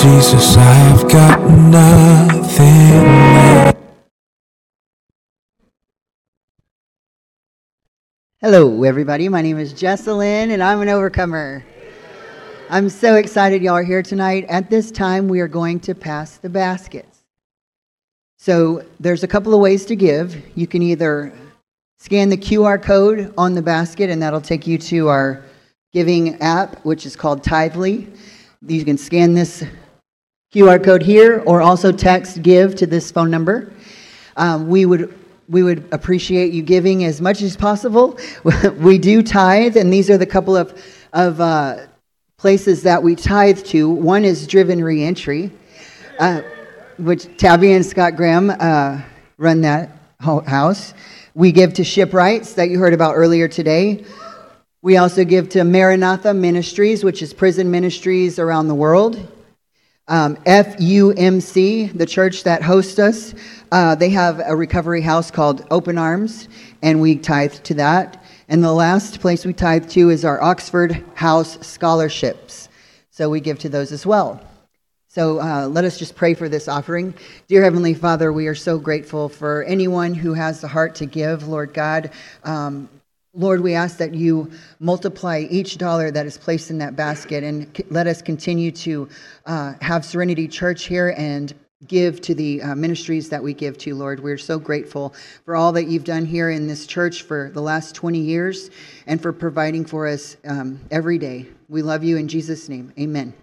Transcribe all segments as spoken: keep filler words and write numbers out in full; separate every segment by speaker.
Speaker 1: Jesus, I've got nothing left.
Speaker 2: Hello, everybody. My name is Jessalyn, and I'm an overcomer. I'm so excited y'all are here tonight. At this time, we are going to pass the baskets. So there's a couple of ways to give. You can either scan the Q R code on the basket, and that'll take you to our giving app, which is called Tithely. You can scan this Q R code here, or also text GIVE to this phone number. Um, we would we would appreciate you giving as much as possible. We do tithe, and these are the couple of of uh, places that we tithe to. One is Driven Reentry, uh, which Tabby and Scott Graham uh, run that house. We give to Shipwrights that you heard about earlier today. We also give to Maranatha Ministries, which is prison ministries around the world. Um, F U M C, the church that hosts us, uh, they have a recovery house called Open Arms, and we tithe to that. And the last place we tithe to is our Oxford House scholarships. So we give to those as well. So uh, let us just pray for this offering. Dear Heavenly Father, we are so grateful for anyone who has the heart to give, Lord God. Um, Lord, we ask that you multiply each dollar that is placed in that basket, and c- let us continue to uh, have Serenity Church here and give to the uh, ministries that we give to, Lord. We're so grateful for all that you've done here in this church for the last twenty years and for providing for us um, every day. We love you in Jesus' name. Amen.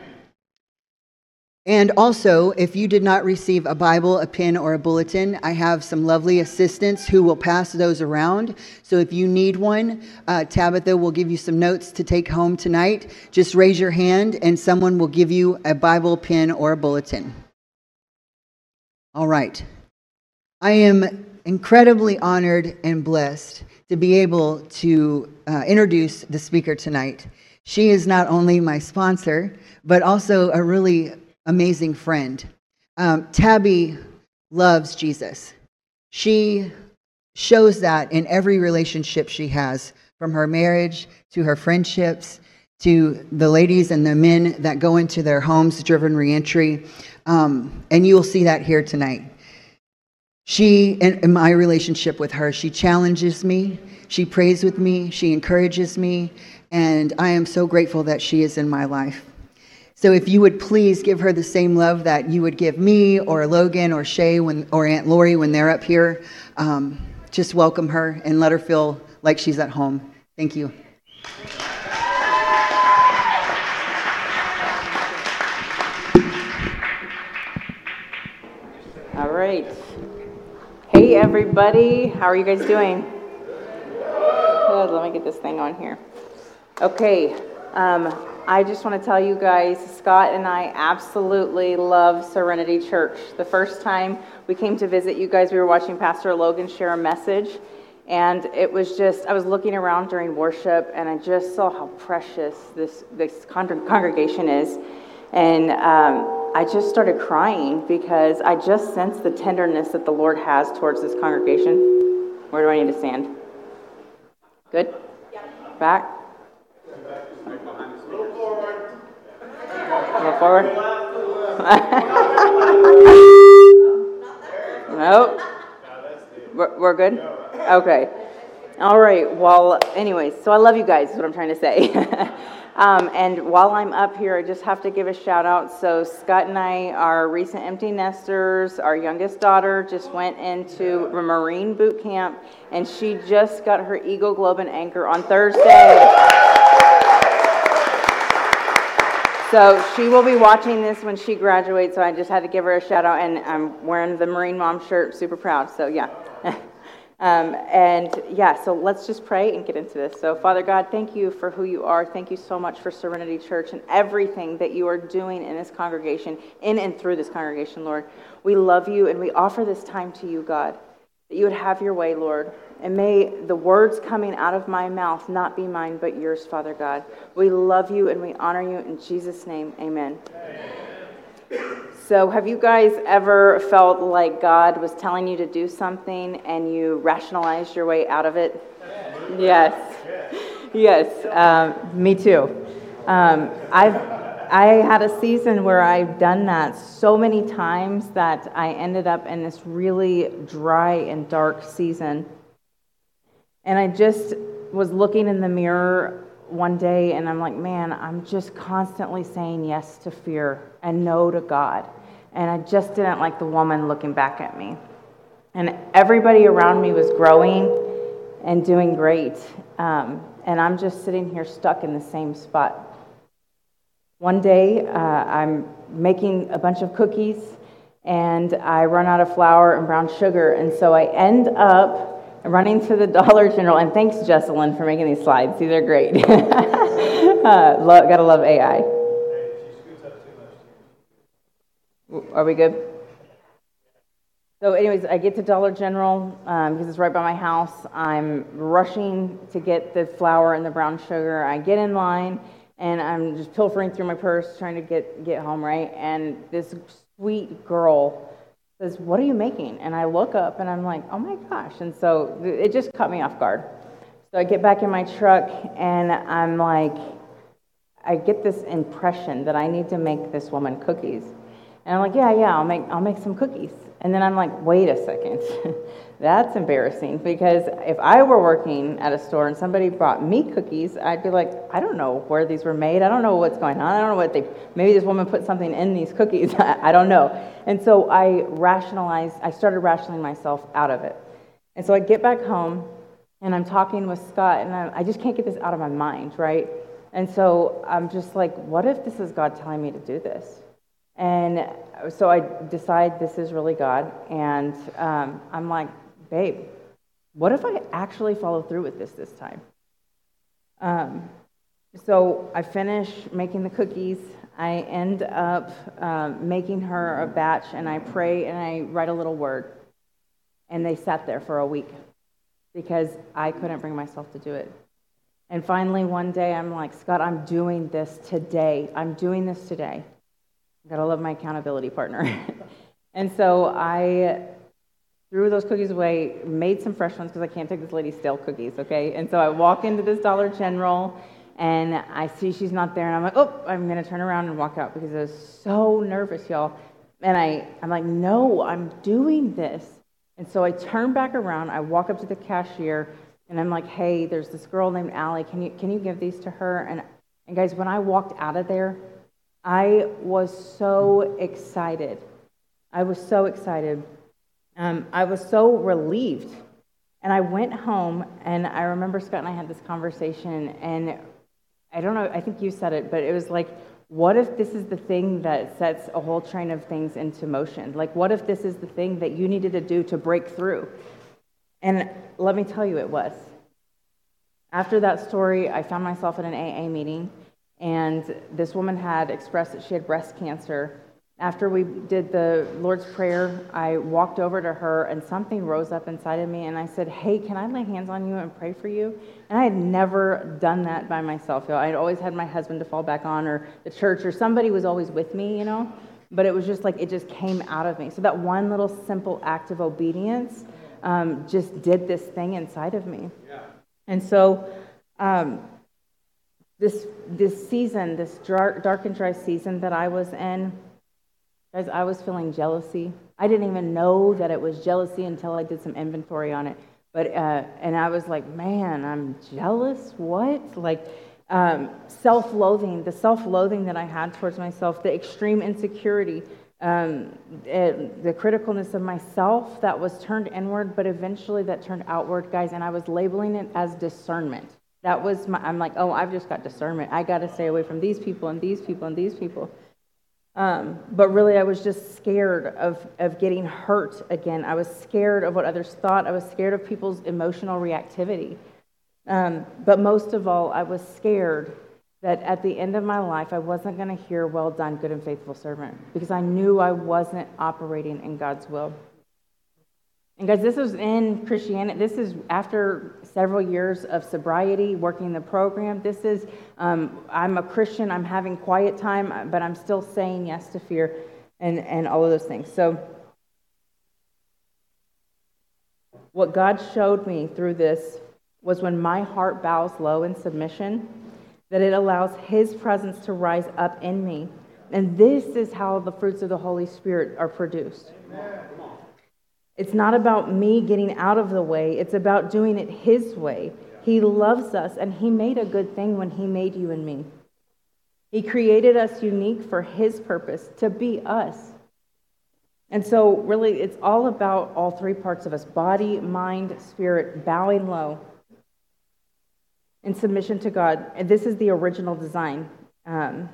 Speaker 2: And also, if you did not receive a Bible, a pen, or a bulletin, I have some lovely assistants who will pass those around. So if you need one, uh, Tabitha will give you some notes to take home tonight. Just raise your hand and someone will give you a Bible, pen, or a bulletin. All right. I am incredibly honored and blessed to be able to uh, introduce the speaker tonight. She is not only my sponsor, but also a really amazing friend. Um, Tabby loves Jesus. She shows that in every relationship she has, from her marriage to her friendships to the ladies and the men that go into their homes, Driven Reentry. Um, and you will see that here tonight. She, in, in my relationship with her, she challenges me, she prays with me, she encourages me, and I am so grateful that she is in my life. So if you would please give her the same love that you would give me or Logan or Shay when, or Aunt Lori when they're up here, um, just welcome her and let her feel like she's at home. Thank you.
Speaker 3: All right. Hey, everybody. How are you guys doing? Good. Let me get this thing on here. Okay. Um, I just want to tell you guys, Scott and I absolutely love Serenity Church. The first time we came to visit you guys, we were watching Pastor Logan share a message, and it was just, I was looking around during worship, and I just saw how precious this, this con- congregation is, and um, I just started crying because I just sensed the tenderness that the Lord has towards this congregation. Where do I need to stand? Good? Back? A little forward. Nope. We're, we're good? Okay. All right. Well, anyways, so I love you guys is what I'm trying to say. um, and while I'm up here, I just have to give a shout out. So Scott and I are recent empty nesters. Our youngest daughter just went into a Marine boot camp, and she just got her Eagle Globe and Anchor on Thursday. So she will be watching this when she graduates, so I just had to give her a shout out, and I'm wearing the Marine Mom shirt, super proud, so yeah. um, and yeah, so let's just pray and get into this. So Father God, thank you for who you are. Thank you so much for Serenity Church and everything that you are doing in this congregation, in and through this congregation, Lord. We love you, and we offer this time to you, God, that you would have your way, Lord. And may the words coming out of my mouth not be mine, but yours, Father God. We love you and we honor you in Jesus' name. Amen. Amen. So have you guys ever felt like God was telling you to do something and you rationalized your way out of it? Yes. Yes. Um, me too. Um, I've I had a season where I've done that so many times that I ended up in this really dry and dark season. And I just was looking in the mirror one day and I'm like, man, I'm just constantly saying yes to fear and no to God. And I just didn't like the woman looking back at me. And everybody around me was growing and doing great. Um, and I'm just sitting here stuck in the same spot. One day, uh, I'm making a bunch of cookies, and I run out of flour and brown sugar, and so I end up running to the Dollar General, and thanks, Jesselyn, for making these slides. These are great. uh, lo- gotta love A I. Are we good? So anyways, I get to Dollar General um, because it's right by my house. I'm rushing to get the flour and the brown sugar. I get in line, and I'm just pilfering through my purse trying to get, get home, right? And this sweet girl says, "What are you making?" And I look up, and I'm like, oh my gosh. And so it just caught me off guard. So I get back in my truck, and I'm like, I get this impression that I need to make this woman cookies. And I'm like, yeah, yeah, I'll make I'll make some cookies. And then I'm like, wait a second. That's embarrassing, because if I were working at a store and somebody brought me cookies, I'd be like, I don't know where these were made. I don't know what's going on. I don't know what they, maybe this woman put something in these cookies. I don't know. And so I rationalized, I started rationalizing myself out of it. And so I get back home and I'm talking with Scott, and I, I just can't get this out of my mind, right? And so I'm just like, what if this is God telling me to do this? And so I decide this is really God, and um, I'm like, babe, what if I actually follow through with this this time? Um, so I finish making the cookies. I end up um, making her a batch, and I pray, and I write a little word. And they sat there for a week because I couldn't bring myself to do it. And finally, one day, I'm like, Scott, I'm doing this today. I'm doing this today. Gotta love my accountability partner. And so I threw those cookies away, made some fresh ones because I can't take this lady's stale cookies, okay? And so I walk into this Dollar General, and I see she's not there, and I'm like, oh, I'm gonna turn around and walk out because I was so nervous, y'all. And I, I'm like, no, I'm doing this. And so I turn back around, I walk up to the cashier, and I'm like, hey, there's this girl named Allie. Can you can you give these to her? And and guys, when I walked out of there, I was so excited. I was so excited. Um, I was so relieved. And I went home, and I remember Scott and I had this conversation, and I don't know, I think you said it, but it was like, what if this is the thing that sets a whole train of things into motion? Like, what if this is the thing that you needed to do to break through? And let me tell you, it was. After that story, I found myself at an A A meeting, and this woman had expressed that she had breast cancer. After we did the Lord's Prayer, I walked over to her, and something rose up inside of me, and I said, hey, can I lay hands on you and pray for you? And I had never done that by myself. I had always had my husband to fall back on, or the church, or somebody was always with me, you know? But it was just like, it just came out of me. So that one little simple act of obedience um, just did this thing inside of me. Yeah. And so um, this this season, this dark, dark and dry season that I was in, guys, I was feeling jealousy. I didn't even know that it was jealousy until I did some inventory on it. But uh, and I was like, man, I'm jealous? What? Like um, self-loathing, the self-loathing that I had towards myself, the extreme insecurity, um, it, the criticalness of myself that was turned inward, but eventually that turned outward, guys, and I was labeling it as discernment. That was my, I'm like, oh, I've just got discernment. I got to stay away from these people and these people and these people. Um, but really, I was just scared of, of getting hurt again. I was scared of what others thought. I was scared of people's emotional reactivity. Um, but most of all, I was scared that at the end of my life, I wasn't going to hear, well done, good and faithful servant, because I knew I wasn't operating in God's will. And guys, this was in Christianity. This is after several years of sobriety, working the program. This is, um, I'm a Christian, I'm having quiet time, but I'm still saying yes to fear and, and all of those things. So what God showed me through this was when my heart bows low in submission, that it allows His presence to rise up in me. And this is how the fruits of the Holy Spirit are produced. It's not about me getting out of the way. It's about doing it His way. He loves us, and He made a good thing when He made you and me. He created us unique for His purpose, to be us. And so really, it's all about all three parts of us: body, mind, spirit, bowing low in submission to God. And this is the original design. Um,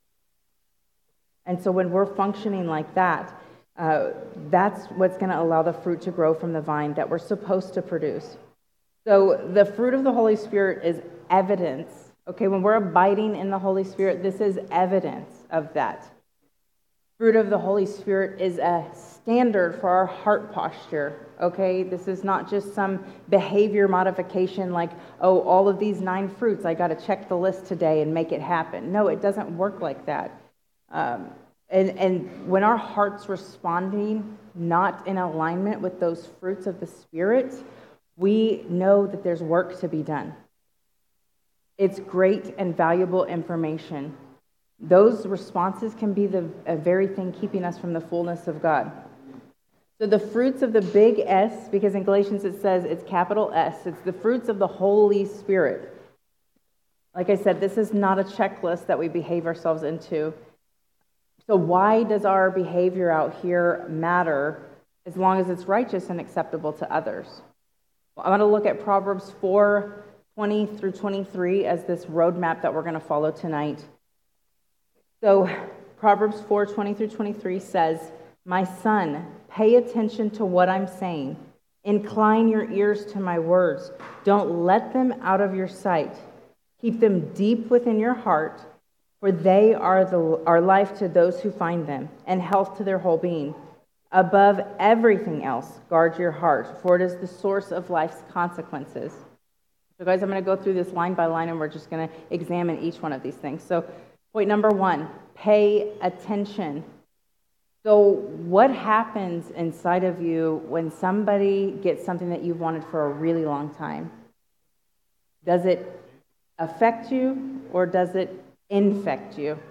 Speaker 3: and so when we're functioning like that, uh, that's what's going to allow the fruit to grow from the vine that we're supposed to produce. So the fruit of the Holy Spirit is evidence. Okay, when we're abiding in the Holy Spirit, this is evidence of that. Fruit of the Holy Spirit is a standard for our heart posture. Okay, this is not just some behavior modification like, oh, all of these nine fruits, I got to check the list today and make it happen. No, it doesn't work like that. Um, and, and when our heart's responding not in alignment with those fruits of the Spirit, we know that there's work to be done. It's great and valuable information. Those responses can be the uh, very thing keeping us from the fullness of God. So the fruits of the big S, because in Galatians it says it's capital S, it's the fruits of the Holy Spirit. Like I said, this is not a checklist that we behave ourselves into. So why does our behavior out here matter as long as it's righteous and acceptable to others? Well, I want to look at Proverbs four twenty through twenty-three as this roadmap that we're going to follow tonight. So Proverbs four twenty through twenty-three says, "My son, pay attention to what I'm saying. Incline your ears to my words. Don't let them out of your sight. Keep them deep within your heart, for they are the are life to those who find them, and health to their whole being. Above everything else, guard your heart, for it is the source of life's consequences." So guys, I'm going to go through this line by line, and we're just going to examine each one of these things. So point number one, pay attention. So what happens inside of you when somebody gets something that you've wanted for a really long time? Does it affect you or does it infect you?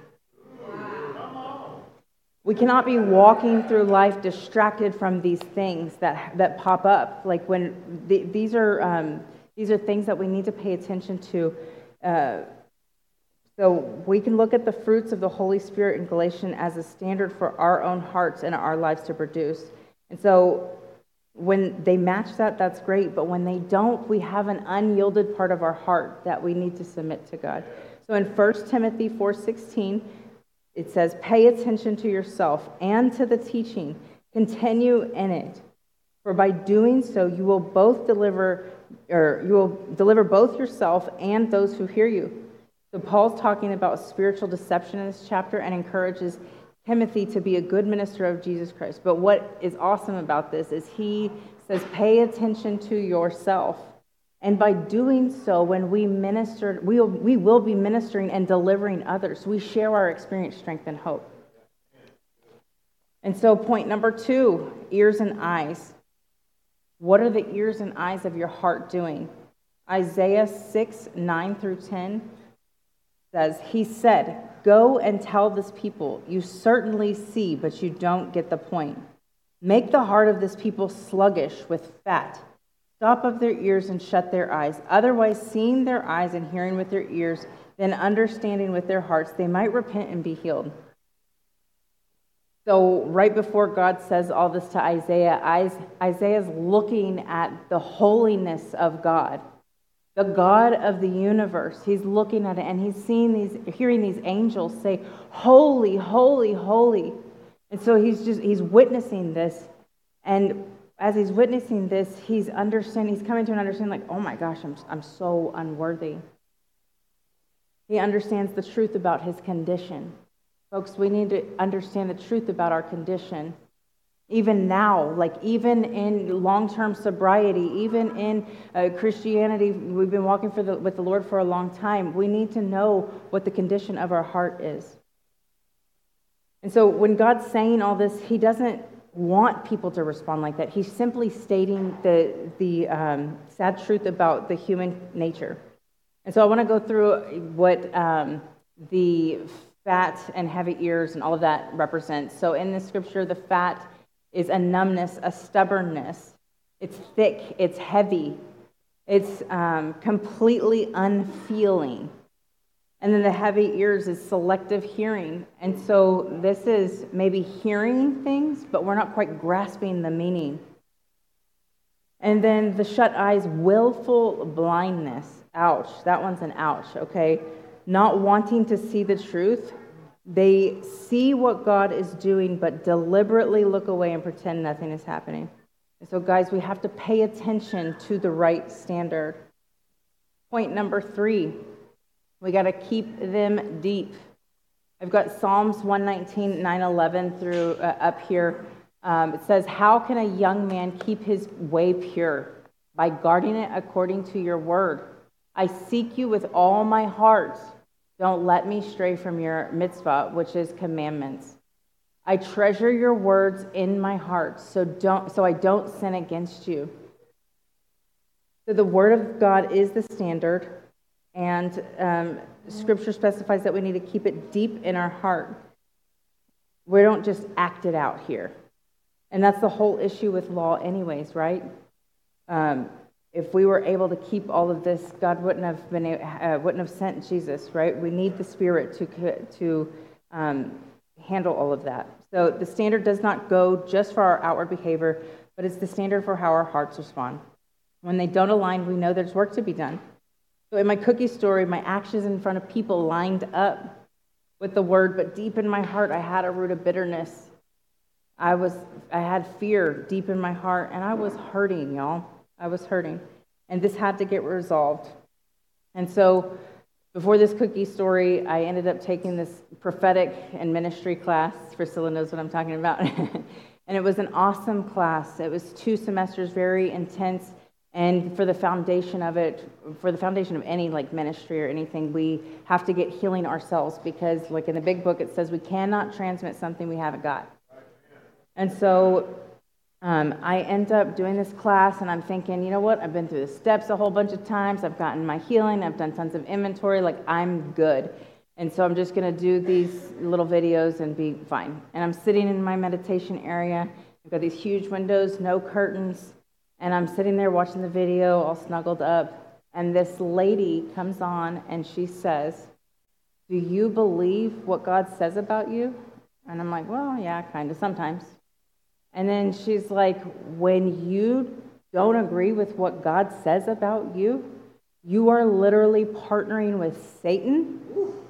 Speaker 3: We cannot be walking through life distracted from these things that that pop up. Like when the, these are um, these are things that we need to pay attention to. Uh, So we can look at the fruits of the Holy Spirit in Galatians as a standard for our own hearts and our lives to produce. And so when they match that, that's great. But when they don't, we have an unyielded part of our heart that we need to submit to God. So in First Timothy four sixteen, it says, "Pay attention to yourself and to the teaching. Continue in it. For by doing so, you will both deliver, or you will deliver both yourself and those who hear you." So Paul's talking about spiritual deception in this chapter and encourages Timothy to be a good minister of Jesus Christ. But what is awesome about this is he says, pay attention to yourself. And by doing so, when we minister, we will, we will be ministering and delivering others. We share our experience, strength, and hope. And so point number two, ears and eyes. What are the ears and eyes of your heart doing? Isaiah six, nine through ten says, "He said, 'Go and tell this people, you certainly see, but you don't get the point. Make the heart of this people sluggish with fat. Stop up their ears and shut their eyes. Otherwise, seeing their eyes and hearing with their ears, then understanding with their hearts, they might repent and be healed.'" So right before God says all this to Isaiah, Isaiah's looking at the holiness of God. The God of the universe. He's looking at it and he's seeing these, hearing these angels say, "Holy, holy, holy." And so he's just, he's witnessing this. And as he's witnessing this, he's understanding, he's coming to an understanding like, oh my gosh, I'm, I'm so unworthy. He understands the truth about his condition. Folks, we need to understand the truth about our condition. Even now, like even in long-term sobriety, even in uh, Christianity, we've been walking for the, with the Lord for a long time. We need to know what the condition of our heart is. And so when God's saying all this, he doesn't want people to respond like that. He's simply stating the, the um, sad truth about the human nature. And so I want to go through what um, the fat and heavy ears and all of that represents. So in the scripture, the fat is a numbness, a stubbornness. It's thick, it's heavy, it's um, completely unfeeling. And then the heavy ears is selective hearing. And so this is maybe hearing things, but we're not quite grasping the meaning. And then the shut eyes, willful blindness. Ouch, that one's an ouch, okay? Not wanting to see the truth. They see what God is doing, but deliberately look away and pretend nothing is happening. And so guys, we have to pay attention to the right standard. Point number three, we got to keep them deep. I've got Psalms one nineteen, nine eleven through uh, up here. Um, it says, how can a young man keep his way pure? By guarding it according to your word. I seek you with all my heart. Don't let me stray from your mitzvah, which is commandments. I treasure your words in my heart, so don't so I don't sin against you. So the word of God is the standard, and um, Scripture specifies that we need to keep it deep in our heart. We don't just act it out here. And that's the whole issue with law anyways, right? Um, if we were able to keep all of this, God wouldn't have been uh, wouldn't have sent Jesus, right? We need the Spirit to to um, handle all of that. So the standard does not go just for our outward behavior, but it's the standard for how our hearts respond. When they don't align, we know there's work to be done. So in my cookie story, my actions in front of people lined up with the word, but deep in my heart, I had a root of bitterness. I was, I had fear deep in my heart, and I was hurting, y'all. I was hurting, and this had to get resolved. And so before this cookie story, I ended up taking this prophetic and ministry class. Priscilla knows what I'm talking about. And it was an awesome class. It was two semesters, very intense. And for the foundation of it, for the foundation of any like ministry or anything, we have to get healing ourselves, because like in the big book, it says we cannot transmit something we haven't got. And so um, I end up doing this class, and I'm thinking, you know what? I've been through the steps a whole bunch of times. I've gotten my healing. I've done tons of inventory. Like, I'm good. And so I'm just going to do these little videos and be fine. And I'm sitting in my meditation area. I've got these huge windows, no curtains. And I'm sitting there watching the video, all snuggled up. And this lady comes on, and she says, do you believe what God says about you? And I'm like, well, yeah, kind of, sometimes. And then she's like, when you don't agree with what God says about you, you are literally partnering with Satan,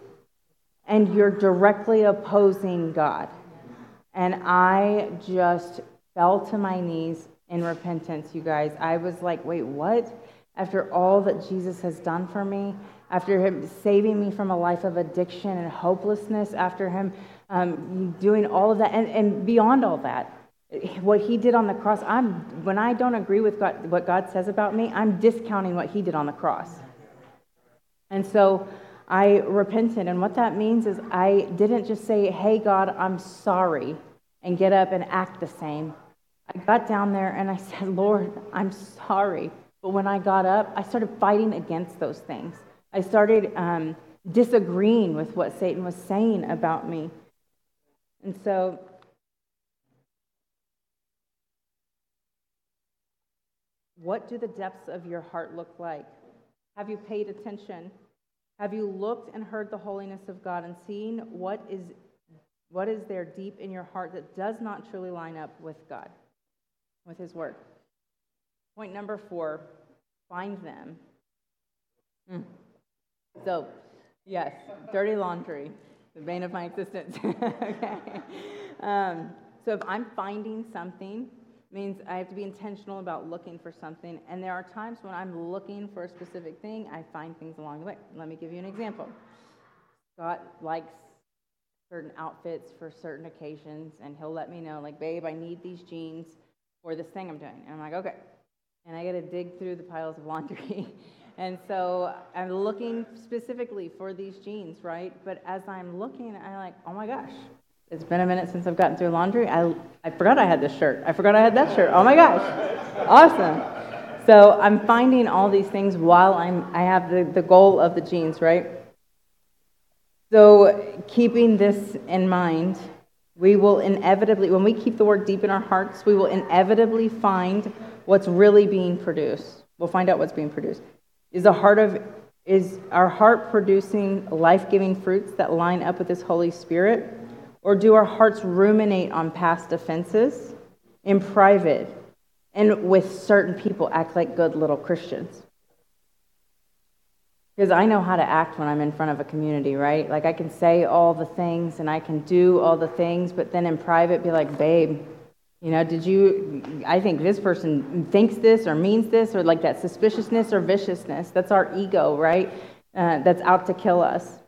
Speaker 3: and you're directly opposing God. And I just fell to my knees in repentance, you guys. I was like, wait, what? After all that Jesus has done for me, after him saving me from a life of addiction and hopelessness, after him um, doing all of that, and, and beyond all that, what he did on the cross, I'm when I don't agree with God, what God says about me, I'm discounting what he did on the cross. And so I repented, and what that means is I didn't just say, hey, God, I'm sorry, and get up and act the same. I got down there and I said, Lord, I'm sorry. But when I got up, I started fighting against those things. I started um, disagreeing with what Satan was saying about me. And so what do the depths of your heart look like? Have you paid attention? Have you looked and heard the holiness of God and seen what is what is there deep in your heart that does not truly line up with God, with his word? Point number four, find them. Mm. So, yes, dirty laundry, the bane of my existence. Okay. Um, so if I'm finding something, means I have to be intentional about looking for something. And there are times when I'm looking for a specific thing, I find things along the way. Let me give you an example. Scott likes certain outfits for certain occasions, and he'll let me know, like, babe, I need these jeans for this thing I'm doing. And I'm like, okay. And I got to dig through the piles of laundry. And so I'm looking specifically for these jeans, right? But as I'm looking, I'm like, oh my gosh, it's been a minute since I've gotten through laundry. I I forgot I had this shirt. I forgot I had that shirt. Oh my gosh. Awesome. So I'm finding all these things while I'm, I have the, the goal of the genes, right? So keeping this in mind, we will inevitably, when we keep the word deep in our hearts, we will inevitably find what's really being produced. We'll find out what's being produced. Is the heart of is our heart producing life-giving fruits that line up with this Holy Spirit? Or do our hearts ruminate on past offenses in private and with certain people act like good little Christians? Because I know how to act when I'm in front of a community, right? Like I can say all the things and I can do all the things, but then in private be like, babe, you know, did you, I think this person thinks this or means this, or like that suspiciousness or viciousness. That's our ego, right? Uh, that's out to kill us.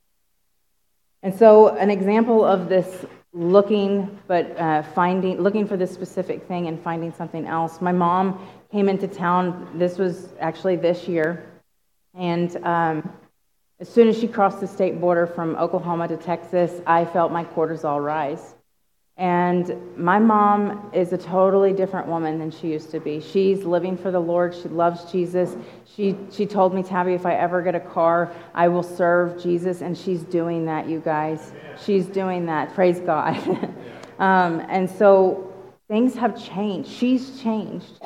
Speaker 3: And so an example of this looking, but uh, finding, looking for this specific thing and finding something else. My mom came into town, this was actually this year, and um, as soon as she crossed the state border from Oklahoma to Texas, I felt my cortisol rise. And my mom is a totally different woman than she used to be. She's living for the Lord. She loves Jesus. She she told me, Tabby, if I ever get a car, I will serve Jesus. And she's doing that, you guys. She's doing that. Praise God. um, and so things have changed. She's changed.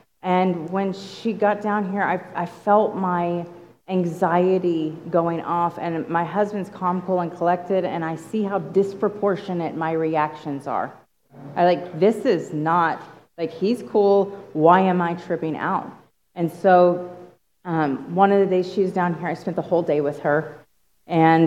Speaker 3: And when she got down here, I, I felt my anxiety going off, and my husband's calm, cool, and collected, and I see how disproportionate my reactions are. I like, this is not, like, he's cool, why am I tripping out? And so um, one of the days she was down here, I spent the whole day with her, and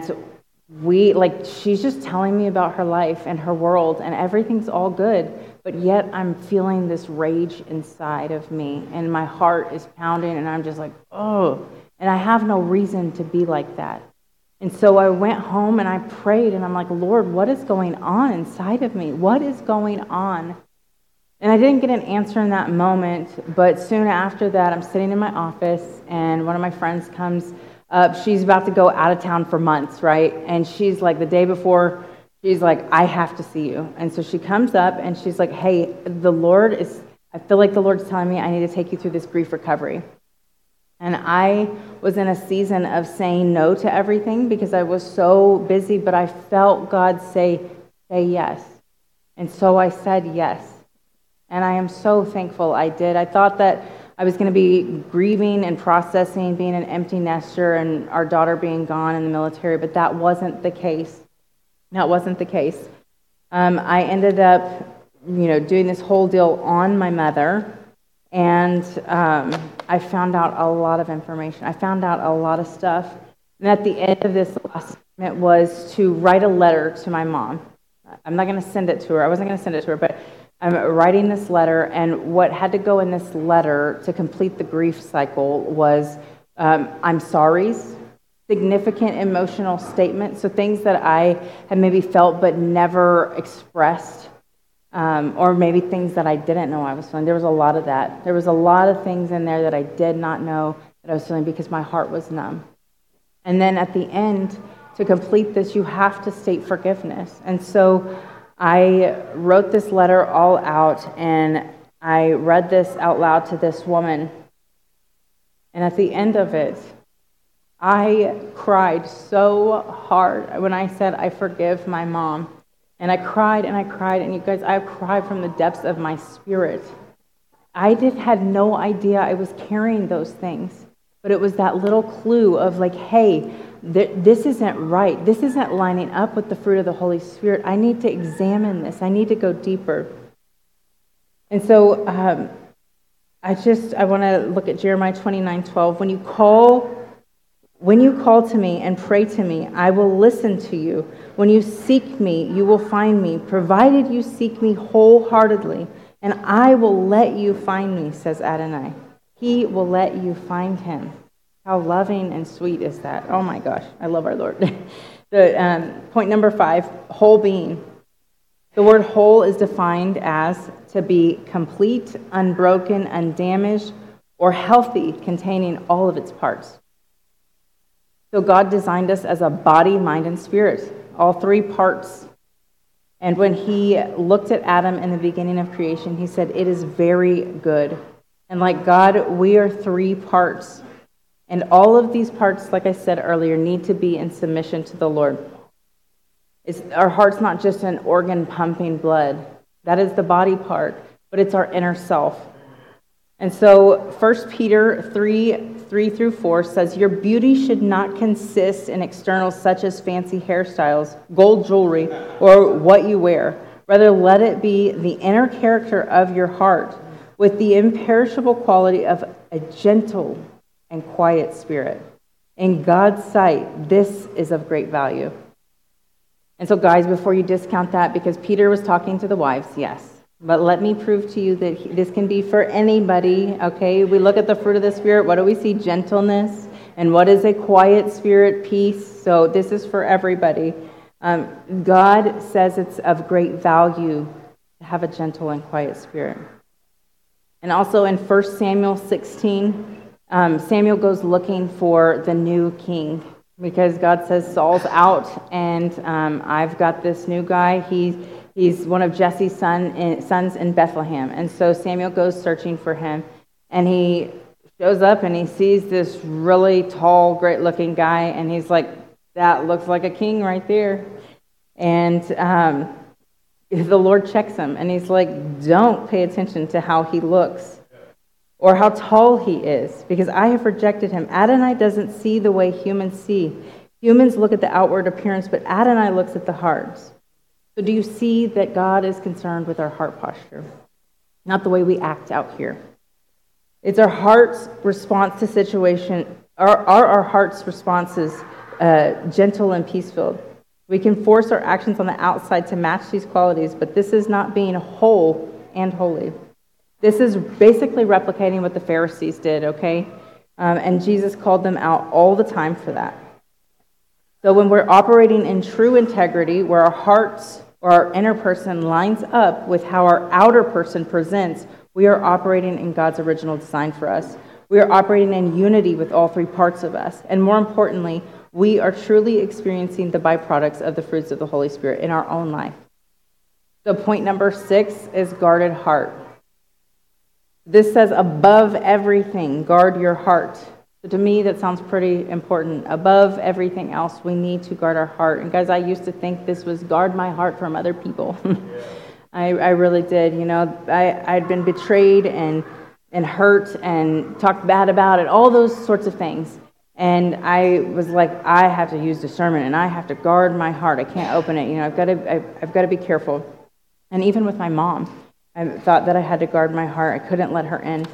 Speaker 3: we, like, she's just telling me about her life and her world, and everything's all good, but yet I'm feeling this rage inside of me, and my heart is pounding, and I'm just like, oh. And I have no reason to be like that. And so I went home and I prayed and I'm like, Lord, what is going on inside of me? What is going on? And I didn't get an answer in that moment, but soon after that, I'm sitting in my office and one of my friends comes up. She's about to go out of town for months, right? And she's like, the day before, she's like, I have to see you. And so she comes up and she's like, hey, the Lord is, I feel like the Lord's telling me I need to take you through this grief recovery. And I was in a season of saying no to everything because I was so busy, but I felt God say, say yes. And so I said yes. And I am so thankful I did. I thought that I was going to be grieving and processing, being an empty nester and our daughter being gone in the military, but that wasn't the case. That wasn't the case. Um, I ended up, you know, doing this whole deal on my mother. And um, I found out a lot of information. I found out a lot of stuff. And at the end of this last segment was to write a letter to my mom. I'm not going to send it to her. I wasn't going to send it to her, but I'm writing this letter. And what had to go in this letter to complete the grief cycle was um, I'm sorry's, significant emotional statements, so things that I had maybe felt but never expressed. Um, or maybe things that I didn't know I was feeling. There was a lot of that. There was a lot of things in there that I did not know that I was feeling because my heart was numb. And then at the end, to complete this, you have to state forgiveness. And so I wrote this letter all out, and I read this out loud to this woman. And at the end of it, I cried so hard when I said, I forgive my mom. And I cried and I cried, and you guys, I cried from the depths of my spirit. I did had no idea I was carrying those things, but it was that little clue of like, hey, th- this isn't right. This isn't lining up with the fruit of the Holy Spirit. I need to examine this. I need to go deeper. And so um, I just, I want to look at Jeremiah twenty-nine twelve. When you call When you call to me and pray to me, I will listen to you. When you seek me, you will find me, provided you seek me wholeheartedly, and I will let you find me, says Adonai. He will let you find him. How loving and sweet is that? Oh my gosh, I love our Lord. the um, point number five, whole being. The word whole is defined as to be complete, unbroken, undamaged, or healthy, containing all of its parts. So God designed us as a body, mind, and spirit, all three parts. And when he looked at Adam in the beginning of creation, he said, it is very good. And like God, we are three parts. And all of these parts, like I said earlier, need to be in submission to the Lord. It's, our heart's not just an organ pumping blood. That is the body part, but it's our inner self. And so First Peter three, three through four says, your beauty should not consist in externals such as fancy hairstyles, gold jewelry, or what you wear. Rather, let it be the inner character of your heart with the imperishable quality of a gentle and quiet spirit. In God's sight, this is of great value. And so, guys, before you discount that, because Peter was talking to the wives, yes. But let me prove to you that he, this can be for anybody, okay? We look at the fruit of the Spirit. What do we see? Gentleness. And what is a quiet spirit? Peace. So this is for everybody. Um, God says it's of great value to have a gentle and quiet spirit. And also in First Samuel sixteen, um, Samuel goes looking for the new king because God says Saul's out, and um, I've got this new guy. He's He's one of Jesse's son, sons in Bethlehem. And so Samuel goes searching for him. And he shows up and he sees this really tall, great-looking guy. And he's like, that looks like a king right there. And um, the Lord checks him. And he's like, don't pay attention to how he looks or how tall he is, because I have rejected him. Adonai doesn't see the way humans see. Humans look at the outward appearance, but Adonai looks at the hearts. So do you see that God is concerned with our heart posture, not the way we act out here? It's our heart's response to situation. Are, are our heart's responses uh, gentle and peace-filled? We can force our actions on the outside to match these qualities, but this is not being whole and holy. This is basically replicating what the Pharisees did, okay? Um, and Jesus called them out all the time for that. So when we're operating in true integrity, where our hearts or our inner person lines up with how our outer person presents, we are operating in God's original design for us. We are operating in unity with all three parts of us. And more importantly, we are truly experiencing the byproducts of the fruits of the Holy Spirit in our own life. So point number six is guarded heart. This says, above everything, guard your heart. So to me, that sounds pretty important. Above everything else, we need to guard our heart. And guys, I used to think this was guard my heart from other people. I, I really did. You know, I, I'd been betrayed and, and hurt and talked bad about it, all those sorts of things. And I was like, I have to use discernment, and I have to guard my heart. I can't open it. You know, I've got to, I, I've got to be careful. And even with my mom, I thought that I had to guard my heart. I couldn't let her in.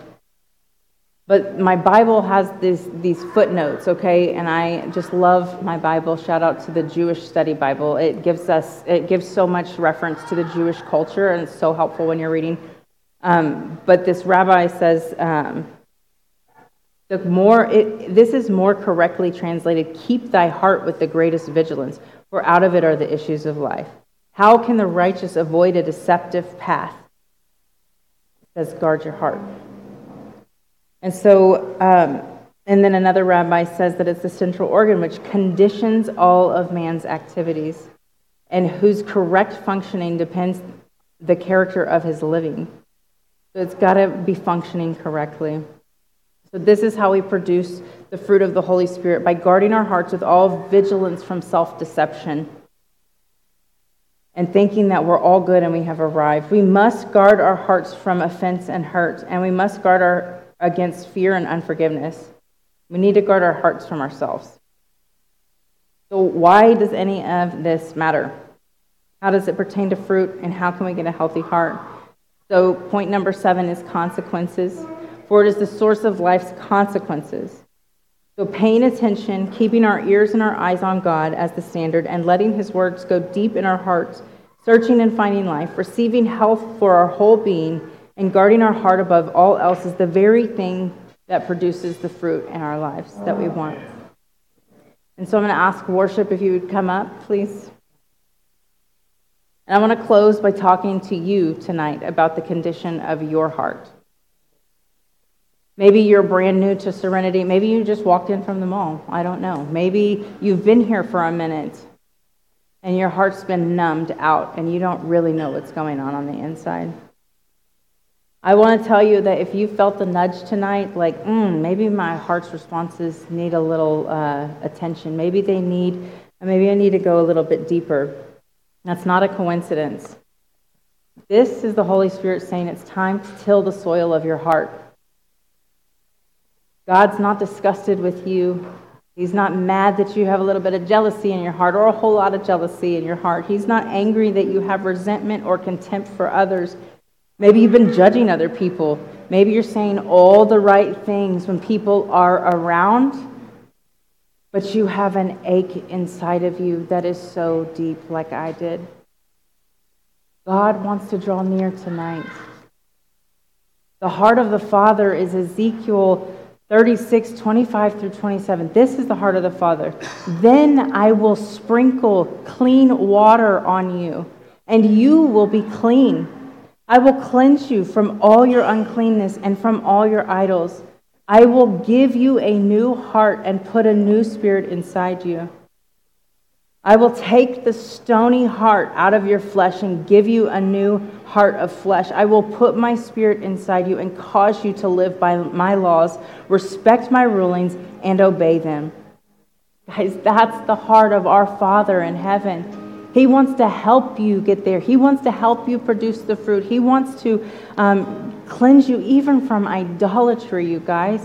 Speaker 3: But my Bible has this, these footnotes, okay? And I just love my Bible. Shout out to the Jewish Study Bible. It gives us, it gives so much reference to the Jewish culture, and it's so helpful when you're reading. Um, but this rabbi says, um, the more it, this is more correctly translated, keep thy heart with the greatest vigilance, for out of it are the issues of life. How can the righteous avoid a deceptive path? It says, guard your heart. And so, um, and then another rabbi says that it's the central organ which conditions all of man's activities and whose correct functioning depends the character of his living. So it's got to be functioning correctly. So this is how we produce the fruit of the Holy Spirit, by guarding our hearts with all vigilance from self-deception and thinking that we're all good and we have arrived. We must guard our hearts from offense and hurt, and we must guard our against fear and unforgiveness. We need to guard our hearts from ourselves. So why does any of this matter? How does it pertain to fruit, and how can we get a healthy heart? So point number seven is consequences. For it is the source of life's consequences. So paying attention, keeping our ears and our eyes on God as the standard, and letting his words go deep in our hearts, searching and finding life, receiving health for our whole being, and guarding our heart above all else is the very thing that produces the fruit in our lives that we want. And so I'm going to ask worship if you would come up, please. And I want to close by talking to you tonight about the condition of your heart. Maybe you're brand new to Serenity. Maybe you just walked in from the mall. I don't know. Maybe you've been here for a minute and your heart's been numbed out and you don't really know what's going on on the inside. I want to tell you that if you felt the nudge tonight, like, mm, maybe my heart's responses need a little uh, attention. Maybe they need, maybe I need to go a little bit deeper. That's not a coincidence. This is the Holy Spirit saying it's time to till the soil of your heart. God's not disgusted with you. He's not mad that you have a little bit of jealousy in your heart or a whole lot of jealousy in your heart. He's not angry that you have resentment or contempt for others. Maybe you've been judging other people. Maybe you're saying all the right things when people are around, but you have an ache inside of you that is so deep, like I did. God wants to draw near tonight. The heart of the Father is Ezekiel thirty-six, twenty-five through twenty-seven. This is the heart of the Father. Then I will sprinkle clean water on you, and you will be clean. I will cleanse you from all your uncleanness and from all your idols. I will give you a new heart and put a new spirit inside you. I will take the stony heart out of your flesh and give you a new heart of flesh. I will put my spirit inside you and cause you to live by my laws, respect my rulings, and obey them. Guys, that's the heart of our Father in heaven. He wants to help you get there. He wants to help you produce the fruit. He wants to um, cleanse you even from idolatry, you guys.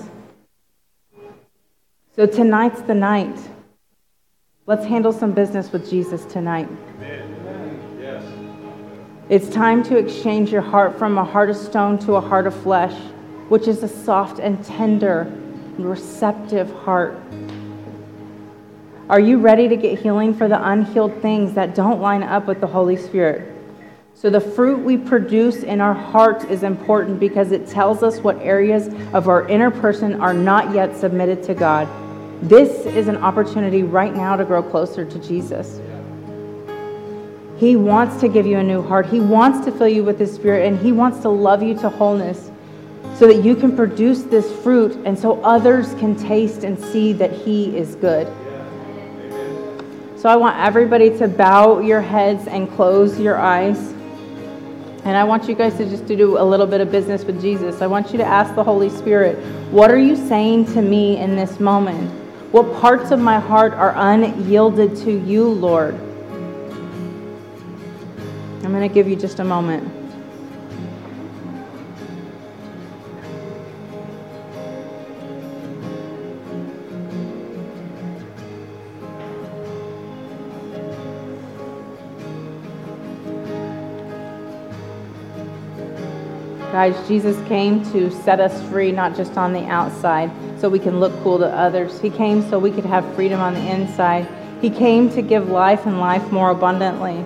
Speaker 3: So tonight's the night. Let's handle some business with Jesus tonight. Amen. Yes. It's time to exchange your heart from a heart of stone to a heart of flesh, which is a soft and tender and receptive heart. Are you ready to get healing for the unhealed things that don't line up with the Holy Spirit? So the fruit we produce in our heart is important because it tells us what areas of our inner person are not yet submitted to God. This is an opportunity right now to grow closer to Jesus. He wants to give you a new heart. He wants to fill you with His Spirit, and He wants to love you to wholeness so that you can produce this fruit and so others can taste and see that He is good. So I want everybody to bow your heads and close your eyes. And I want you guys to just to do a little bit of business with Jesus. I want you to ask the Holy Spirit, what are you saying to me in this moment? What parts of my heart are unyielded to you, Lord? I'm going to give you just a moment. Guys, Jesus came to set us free, not just on the outside, so we can look cool to others. He came so we could have freedom on the inside. He came to give life and life more abundantly.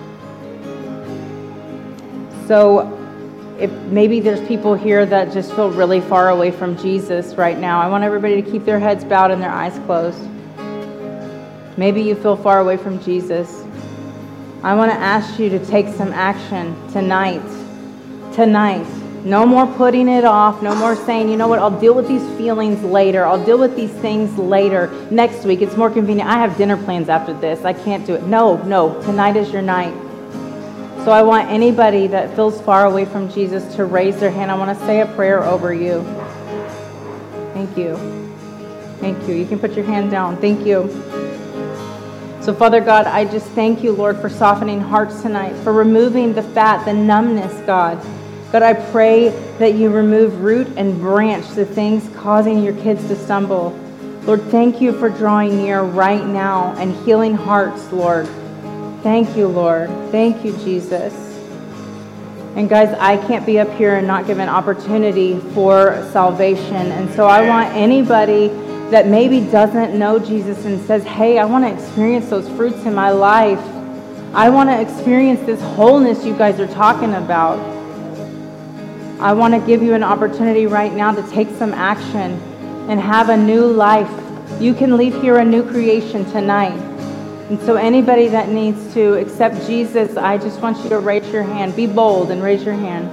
Speaker 3: So if maybe there's people here that just feel really far away from Jesus right now, I want everybody to keep their heads bowed and their eyes closed. Maybe you feel far away from Jesus. I want to ask you to take some action tonight. Tonight. No more putting it off. No more saying, you know what, I'll deal with these feelings later. I'll deal with these things later. Next week, it's more convenient. I have dinner plans after this. I can't do it. No, no. Tonight is your night. So I want anybody that feels far away from Jesus to raise their hand. I want to say a prayer over you. Thank you. Thank you. You can put your hand down. Thank you. So Father God, I just thank you, Lord, for softening hearts tonight, for removing the fat, the numbness, God. God, I pray that you remove root and branch the things causing your kids to stumble. Lord, thank you for drawing near right now and healing hearts, Lord. Thank you, Lord. Thank you, Jesus. And guys, I can't be up here and not give an opportunity for salvation. And so I want anybody that maybe doesn't know Jesus and says, hey, I want to experience those fruits in my life. I want to experience this wholeness you guys are talking about. I want to give you an opportunity right now to take some action and have a new life. You can leave here a new creation tonight. And so anybody that needs to accept Jesus, I just want you to raise your hand. Be bold and raise your hand.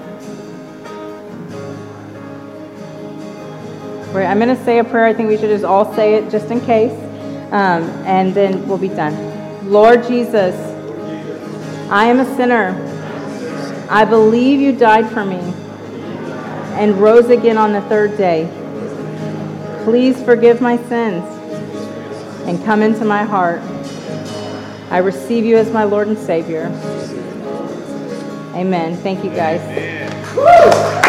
Speaker 3: Right, I'm going to say a prayer. I think we should just all say it just in case. Um, and then we'll be done. Lord Jesus, I am a sinner. I believe you died for me. and rose again on the third day. Please forgive my sins and come into my heart. I receive you as my Lord and Savior. Amen. Thank you, guys.